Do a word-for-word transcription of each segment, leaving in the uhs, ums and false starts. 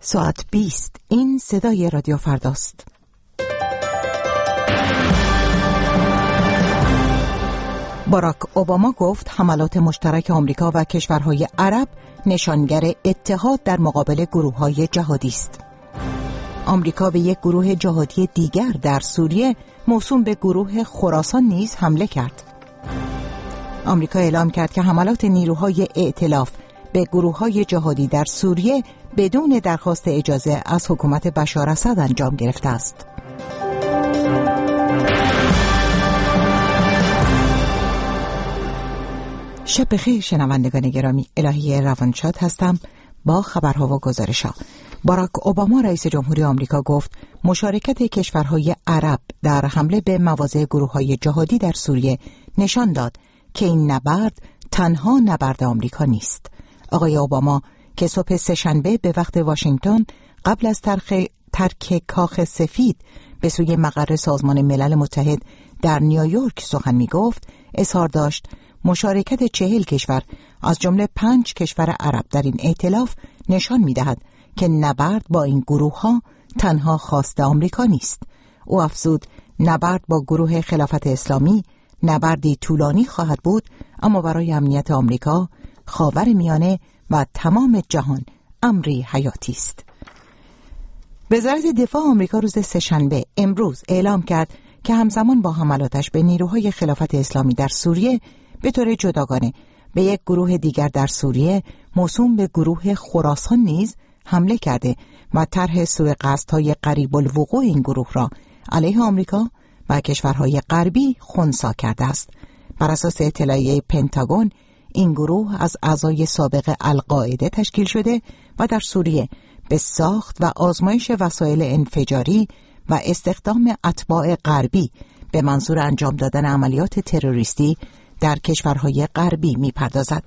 ساعت بیست. این صدای رادیو فرداست. باراک اوباما گفت حملات مشترک آمریکا و کشورهای عرب نشانگر اتحاد در مقابل گروه‌های جهادی است. آمریکا به یک گروه جهادی دیگر در سوریه موسوم به گروه خراسان نیز حمله کرد. آمریکا اعلام کرد که حملات نیروهای ائتلاف به گروه‌های جهادی در سوریه بدون درخواست اجازه از حکومت بشار اسد انجام گرفته است. شب بخیر شنوندگان گرامی، الهی روانشاد هستم با خبرها و گزارش‌ها. باراک اوباما رئیس جمهوری آمریکا گفت مشارکت کشورهای عرب در حمله به مواضع گروه‌های جهادی در سوریه نشان داد که این نبرد تنها نبرد آمریکا نیست. آقای اوباما که صبح سه‌شنبه به وقت واشنگتن قبل از ترک, ترک کاخ سفید به سوی مقر سازمان ملل متحد در نیویورک سخن می گفت، اظهار داشت مشارکت چهل کشور از جمله پنج کشور عرب در این ائتلاف نشان می دهد که نبرد با این گروه ها تنها خواست آمریکا نیست. او افزود نبرد با گروه خلافت اسلامی نبردی طولانی خواهد بود، اما برای امنیت آمریکا، خاورمیانه و تمام جهان امری حیاتی است. وزارت دفاع آمریکا روز سه‌شنبه امروز اعلام کرد که همزمان با حملاتش به نیروهای خلافت اسلامی در سوریه به طور جداگانه به یک گروه دیگر در سوریه موسوم به گروه خراسان نیز حمله کرده و طرح سوء قصدهای قریب الوقوع این گروه را علیه آمریکا و کشورهای غربی خنثی کرده است. بر اساس اطلاعیه پنتاگون، این گروه از اعضای سابق القاعده تشکیل شده و در سوریه به ساخت و آزمایش وسایل انفجاری و استخدام اتباع غربی به منظور انجام دادن عملیات تروریستی در کشورهای غربی می‌پردازد.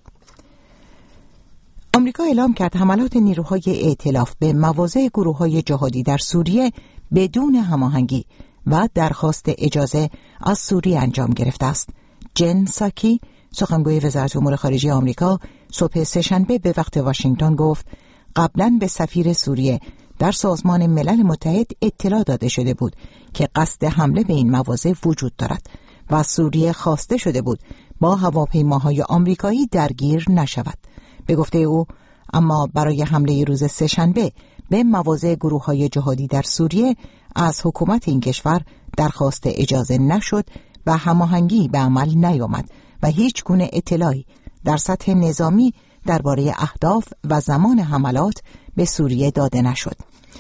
آمریکا اعلام کرد حملات نیروهای ائتلاف به مواضع گروه‌های جهادی در سوریه بدون هماهنگی و درخواست اجازه از سوریه انجام گرفته است. جن ساکی، سخنگوی وزارت امور خارجه آمریکا، صبح سه‌شنبه به وقت واشنگتن گفت قبلاً به سفیر سوریه در سازمان ملل متحد اطلاع داده شده بود که قصد حمله به این مواضع وجود دارد و سوریه خواسته شده بود با هواپیماهای آمریکایی درگیر نشود. به گفته او، اما برای حمله روز سه‌شنبه به مواضع گروه‌های جهادی در سوریه از حکومت این کشور درخواست اجازه نشد و هماهنگی به عمل نیامد و هیچ گونه اطلاعی در سطح نظامی درباره اهداف و زمان حملات به سوریه داده نشد.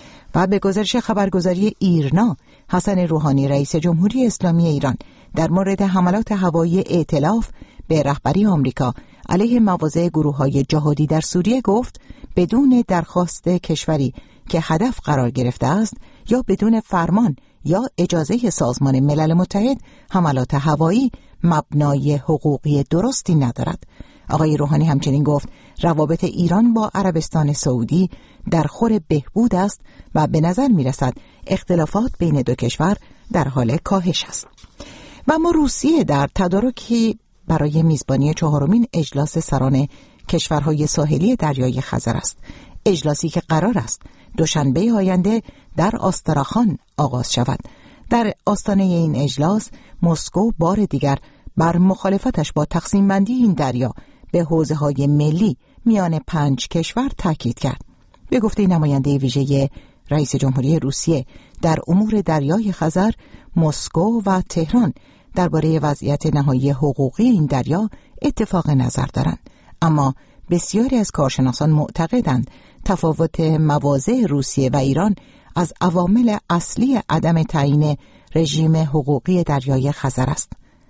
و به گزارش خبرگزاری ایرنا، حسن روحانی رئیس جمهوری اسلامی ایران در مورد حملات هوایی ائتلاف به رهبری آمریکا علیه مواضع گروه‌های جهادی در سوریه گفت بدون درخواست کشوری که هدف قرار گرفته است یا بدون فرمان یا اجازه سازمان ملل متحد حملات هوایی مبنای حقوقی درستی ندارد. آقای روحانی همچنین گفت روابط ایران با عربستان سعودی در خور بهبود است و به نظر می رسد اختلافات بین دو کشور در حال کاهش است. و اما روسیه در تدارکی برای میزبانی چهارمین اجلاس سران کشورهای ساحلی دریای خزر است. اجلاسی که قرار است دوشنبه آینده در آستراخان آغاز شود. در آستانه این اجلاس مسکو بار دیگر بر مخالفتش با تقسیم بندی این دریا به حوزه‌های ملی میان پنج کشور تاکید کرد. به گفته نماینده ویژه رئیس جمهوری روسیه در امور دریای خزر، مسکو و تهران درباره وضعیت نهایی حقوقی این دریا اتفاق نظر دارند، اما بسیاری از کارشناسان معتقدند تفاوت مواضع روسیه و ایران از عوامل اصلی عدم تعیین رژیم حقوقی دریای خزر است.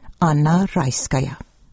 آنا رایسکایا.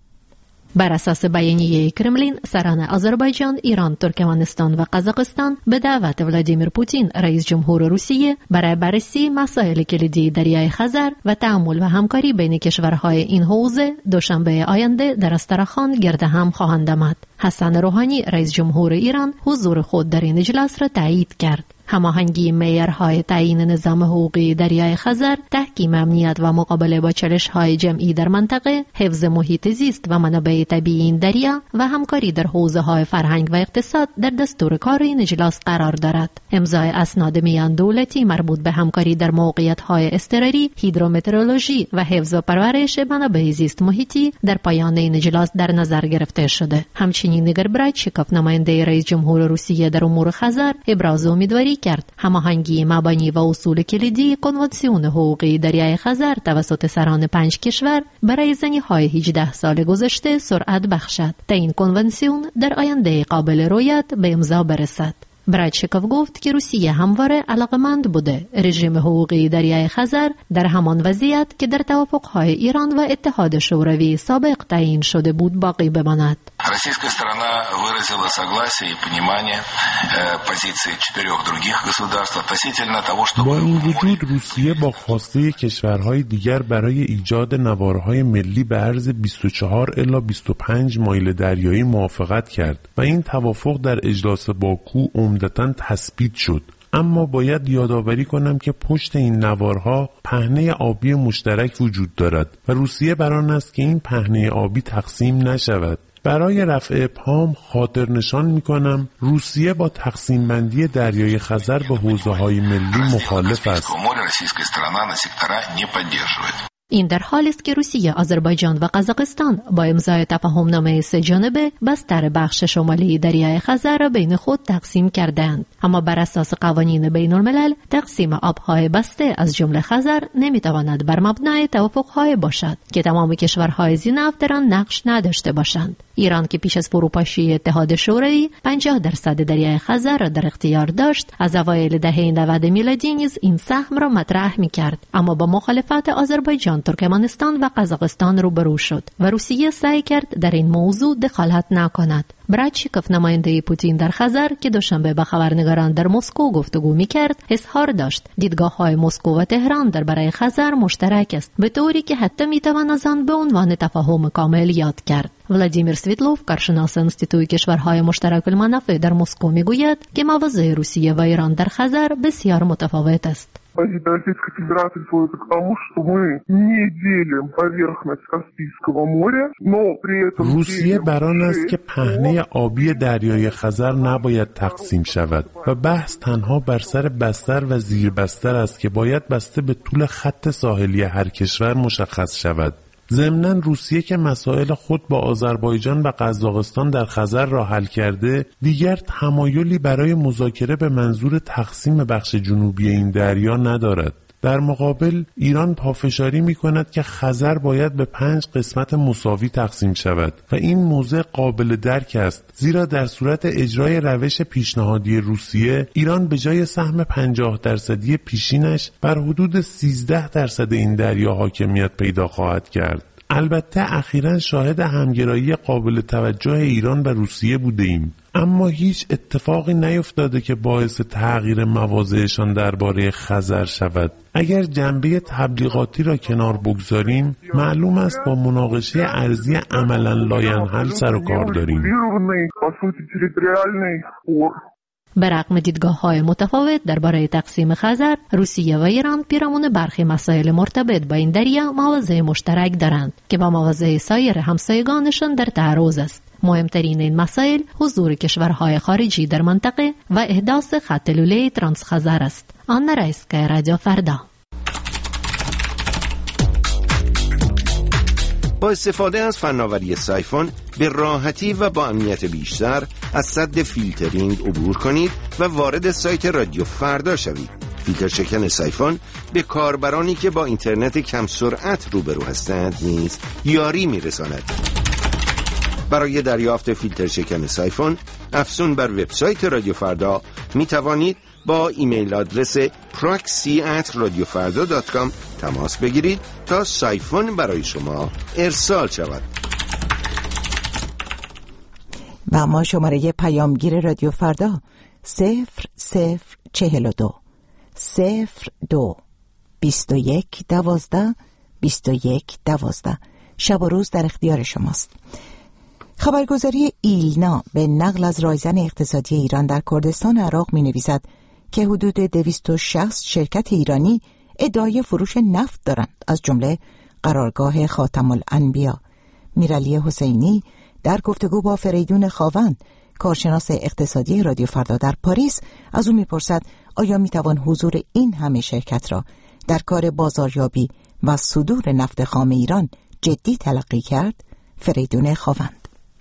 بر اساس بیانیه کرملین، سران آذربایجان، ایران، ترکمنستان و قزاقستان به دعوت ولادیمیر پوتین رئیس جمهور روسیه برای بررسی مسائل کلیدی دریای خزر و تعامل و همکاری بین کشورهای این حوزه دوشنبه آینده در استراخان گرد هم خواهند آمد. حسن روحانی رئیس جمهور ایران حضور خود در این اجلاس را تایید کرد. هماهنگی معیارهای تعیین نظام حقوقی دریای خزر، تحکیم امنیت و مقابله با چالش‌های جمعی در منطقه، حفظ محیط زیست و منابع طبیعی این دریا و همکاری در حوزه‌های فرهنگ و اقتصاد در دستور کار این اجلاس قرار دارد. امضای اسناد میان دولتی مربوط به همکاری در موقعیت‌های اضطراری، هیدرومترولوژی و حفظ و پرورش منابع زیست محیطی در پایان این اجلاس در نظر گرفته شده. همچنین نیگر برایچیکوف، نماینده رئیس جمهور روسیه در امور خزر، ابراز امیدواری کرد هماهنگی مبانی و اصول کلیدی کنوانسیون حقوقی دریای خزر توسط سران پنج کشور برای زنی‌های هجده سال گذشته سرعت بخشد تا این کنوانسیون در آینده قابل رویت به امضا برسد. برایچیکوف گفت که روسیه همواره علاقمند بوده رژیم حقوقی دریای خزر در همان وضعیت که در توافق‌های ایران و اتحاد شوروی سابق تعیین شده بود باقی بماند. Российская сторона выразила согласие и понимание позиции четырех других государств относительно того, что با این وجود روسیه با خواسته کشورهای دیگر برای ایجاد نوارهای ملی به عرض بیست و چهار الی بیست و پنج مایل دریایی موافقت کرد و این توافق در اجلاس باکو عمدتاً تثبیت شد. اما باید یادآوری کنم که پشت این نوارها پهنه آبی مشترک وجود دارد و روسیه بر آن است که این پهنه آبی تقسیم نشود. برای رفع ابهام خاطر نشان می کنم روسیه با تقسیم بندی دریای خزر به حوزه‌های ملی مخالف است. این در حالی است که روسیه، آذربایجان و قزاقستان با امضای تفاهمنامه سه جانبه بستر بخش شمالی دریای خزر را بین خود تقسیم کردند. اما بر اساس قوانین بین الملل تقسیم آبهای بسته از جمله خزر نمیتواند بر مبنای توافق‌های باشد که تمام کشورهای زینف در آن نقش نداشته باشند. ایران که پیش از فروپاشی اتحاد شوروی پنجاه درصد دریای خزر را در اختیار داشت، از اوایل دهه نود میلادی نیز این سهم را مطرح می‌کرد، اما با مخالفت آذربایجان، ترکمنستان و قزاقستان روبرو شد و روسیه سعی کرد در این موضوع دخالت نکند. برایچیکوف، نماینده پوتین در خزر که دوشنبه با خبرنگاران در مسکو گفتگو می‌کرد، اظهار داشت دیدگاه‌های مسکو و تهران درباره خزر مشترک است، به طوری که حتی می‌توان از آن به عنوان تفاهم کامل یاد کرد. ولادیمیر سویتلوف، کارشناس انستیتوی کشورهای مشترک المنافع در مسکو میگوید که مواضع روسیه و ایران در خزر بسیار متفاوت است. Позиция Российской Федерации сводится к тому, что мы не делим поверхность Каспийского моря, но при этом روسیه بر آن است که پهنه آبی دریای خزر نباید تقسیم شود و بحث تنها بر سر بستر و زیر بستر است که باید بسته به طول خط ساحلی هر کشور مشخص شود. ضمناً روسیه که مسائل خود با آذربایجان و قزاقستان در خزر را حل کرده، دیگر تمایلی برای مذاکره به منظور تقسیم بخش جنوبی این دریا ندارد. در مقابل ایران پافشاری می کند که خزر باید به پنج قسمت مساوی تقسیم شود و این موضع قابل درک است، زیرا در صورت اجرای روش پیشنهادی روسیه، ایران به جای سهم پنجاه درصدی پیشینش بر حدود سیزده درصد این دریا حاکمیت پیدا خواهد کرد. البته اخیراً شاهد همگرایی قابل توجه ایران و روسیه بوده ایم، اما هیچ اتفاقی نیفتاده که باعث تغییر مواضعشان درباره خزر شود. اگر جنبه تبلیغاتی را کنار بگذاریم، معلوم است با مناقشه ارضی عملاً لاینحل سر و کار داریم. به رغم دیدگاه‌های متفاوت درباره تقسیم خزر، روسیه و ایران پیرامون برخی مسائل مرتبط با این دریا مواضع مشترک دارند که با مواضع سایر همسایگانشان در تعارض است. مهمترین این مسائل حضور کشورهای خارجی در منطقه و احداث خط لوله ترانس خزر است. آن رئیسکای رادیو فردا. با استفاده از فناوری سایفون به راحتی و با امنیت بیشتر از سد فیلترینگ عبور کنید و وارد سایت رادیو فردا شوید. فیلتر شکن سایفون به کاربرانی که با اینترنت کم سرعت روبرو هستند نیز یاری میرساند. برای دریافت فیلتر شکن سایفون افزون بر وبسایت رادیو فردا می توانید با ایمیل آدرس proxy at radiofarda dot com تماس بگیرید تا سایفون برای شما ارسال شود. و ما شماره پیامگیر رادیو فردا صفر صفر چهل و دو صفر دو بیست و یک دوازده بیست و یک دوازده شب و روز در اختیار شماست. خبرگزاری ایلنا به نقل از رایزن اقتصادی ایران در کردستان عراق می نویسد که حدود دویست و شصت شرکت ایرانی ادعای فروش نفت دارند، از جمله قرارگاه خاتم الانبیا. میرعلی حسینی در گفتگو با فریدون خاوند، کارشناس اقتصادی رادیو فردا در پاریس، از او میپرسد آیا میتوان حضور این همه شرکت را در کار بازاریابی و صدور نفت خام ایران جدی تلقی کرد؟ فریدون خاوند: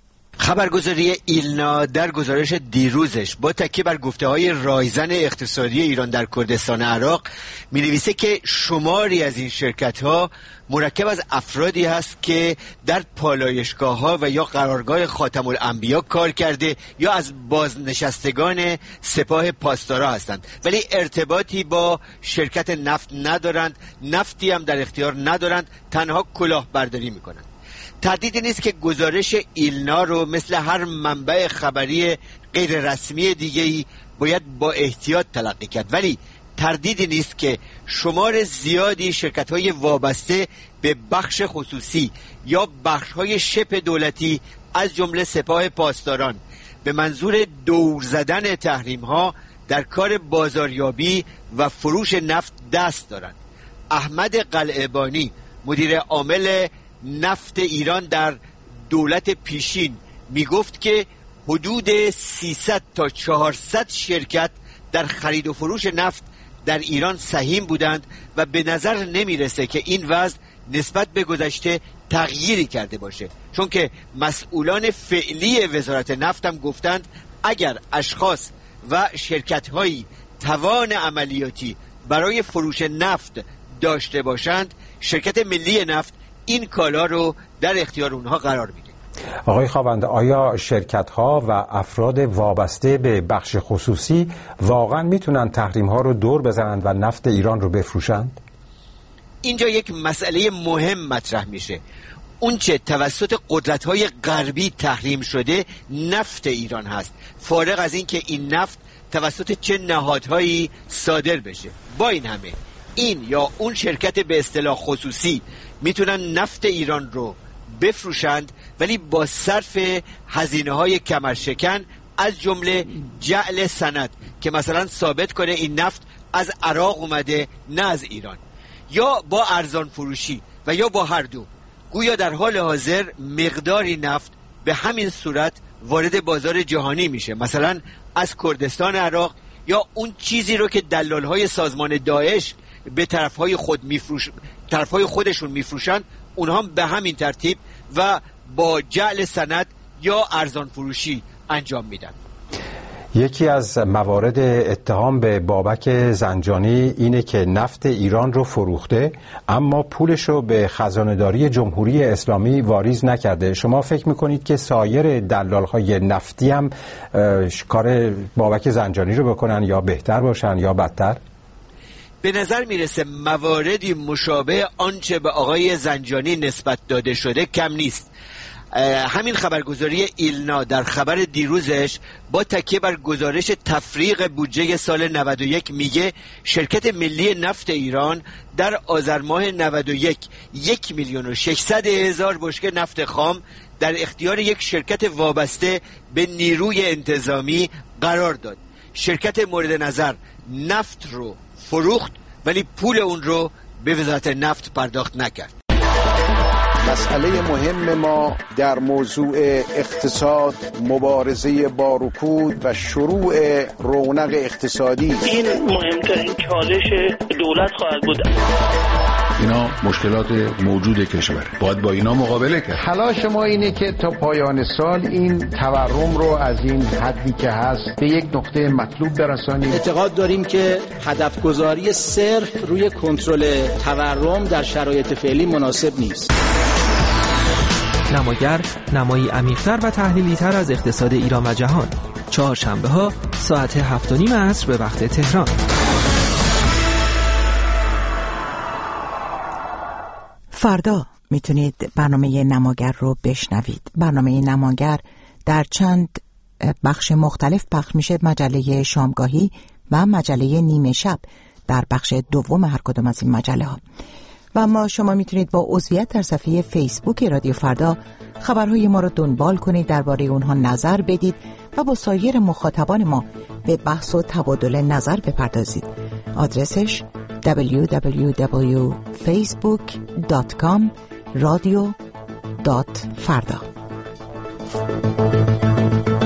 خبرگزاری ایلنا در گزارش دیروزش با تکیه بر گفته‌های رایزن اقتصادی ایران در کردستان عراق می‌نویسه که شماری از این شرکت‌ها مرکب از افرادی هست که در پالایشگاه‌ها و یا قرارگاه خاتم الانبیا کار کرده یا از بازنشستگان سپاه پاسدارا هستند، ولی ارتباطی با شرکت نفت ندارند، نفتی هم در اختیار ندارند، تنها کلاهبرداری می‌کنند. تردیدی نیست که گزارش ایلنا رو مثل هر منبع خبری غیر رسمی دیگه‌ای باید با احتیاط تلقی کرد، ولی تردیدی نیست که شمار زیادی شرکت‌های وابسته به بخش خصوصی یا بخش‌های شبه دولتی از جمله سپاه پاسداران به منظور دور زدن تحریم‌ها در کار بازاریابی و فروش نفت دست دارند. احمد قلعه‌بانی، مدیر عامل نفت ایران در دولت پیشین، می گفت که حدود سیصد تا چهارصد شرکت در خرید و فروش نفت در ایران سهیم بودند و به نظر نمی رسه که این وضع نسبت به گذشته تغییری کرده باشه، چون که مسئولان فعلی وزارت نفت هم گفتند اگر اشخاص و شرکت‌هایی توان عملیاتی برای فروش نفت داشته باشند، شرکت ملی نفت این کالا رو در اختیار اونها قرار میده. آقای خاوند، آیا شرکت‌ها و افراد وابسته به بخش خصوصی واقعا میتونن تحریم‌ها رو دور بزنند و نفت ایران رو بفروشند؟ اینجا یک مسئله مهم مطرح میشه. اون چه توسط قدرت‌های غربی تحریم شده نفت ایران هست، فارغ از این که این نفت توسط چه نهادهایی صادر بشه. با این همه این یا اون شرکت به اصطلاح خصوصی میتونن نفت ایران رو بفروشند، ولی با صرف هزینه‌های کمرشکن، از جمله جعل سند که مثلا ثابت کنه این نفت از عراق اومده نه از ایران، یا با ارزان فروشی و یا با هر دو. گویا در حال حاضر مقداری نفت به همین صورت وارد بازار جهانی میشه، مثلا از کردستان عراق، یا اون چیزی رو که دلال‌های سازمان داعش به طرف‌های خود میفروش طرف‌های خودشون میفروشن، اونها هم به همین ترتیب و با جعل سند یا ارزان فروشی انجام میدن. یکی از موارد اتهام به بابک زنجانی اینه که نفت ایران رو فروخته اما پولش رو به خزانه‌داری جمهوری اسلامی واریز نکرده. شما فکر میکنید که سایر دلال‌های نفتی هم کار بابک زنجانی رو بکنن یا بهتر باشن یا بدتر؟ به نظر میرسه مواردی مشابه آنچه به آقای زنجانی نسبت داده شده کم نیست. همین خبرگزاری ایلنا در خبر دیروزش با تکیه بر گزارش تفریغ بودجه سال نود و یک میگه شرکت ملی نفت ایران در آذر ماه نود و یک یک میلیون و ششصد هزار بشکه نفت خام در اختیار یک شرکت وابسته به نیروی انتظامی قرار داد. شرکت مورد نظر نفت رو فروخت ولی پول اون رو به وزارت نفت پرداخت نکرد. مسئله مهم ما در موضوع اقتصاد، مبارزه با رکود و شروع رونق اقتصادی، این مهمترین چالش دولت خواهد بود. اینا مشکلات موجود کشور، باید با اینا مقابله کرد. تلاش ما اینه که تا پایان سال این تورم رو از این حدی که هست به یک نقطه مطلوب برسانیم. اعتقاد داریم که هدف گذاری صرف روی کنترل تورم در شرایط فعلی مناسب نیست. نماگر نمایی عمیق‌تر و تحلیلی‌تر از اقتصاد ایران و جهان، چهارشنبه ها ساعت هفت و نیم عصر به وقت تهران. فردا میتونید برنامه نماگر رو بشنوید. برنامه نماگر در چند بخش مختلف پخش میشه، مجله شامگاهی و مجله نیمه شب در بخش دوم هر کدام از این مجله ها. و اما شما میتونید با عضویت در صفحه فیسبوک رادیو فردا خبرهای ما رو دنبال کنید، درباره اونها نظر بدید و با سایر مخاطبان ما به بحث و تبادل نظر بپردازید. آدرسش دبلیو دبلیو دبلیو دات فیسبوک دات کام رادیو دات فردا.